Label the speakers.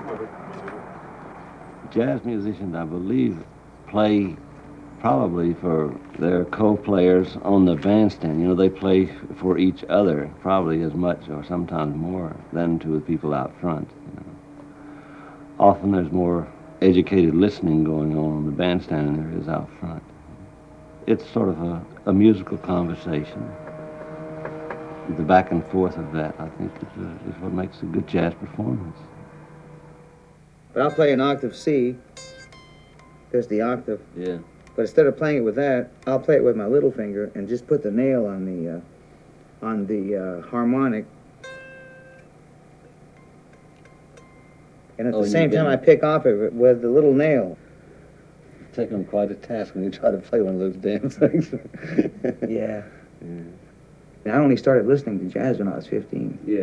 Speaker 1: Jazz musicians, I believe, play probably for their co-players on the bandstand. You know, they play for each other probably as much or sometimes more than to the people out front. You know. Often there's more educated listening going on the bandstand than there is out front. It's sort of a musical conversation. The back and forth of that, I think, is what makes a good jazz performance.
Speaker 2: But I'll play an octave C. There's the octave.
Speaker 1: Yeah.
Speaker 2: But instead of playing it with that, I'll play it with my little finger and just put the nail on the harmonic. And at the same time, I pick off of it with the little nail.
Speaker 1: Take on quite a task when you try to play one of those damn things.
Speaker 2: Yeah. And I only started listening to jazz when I was 15.
Speaker 1: Yeah.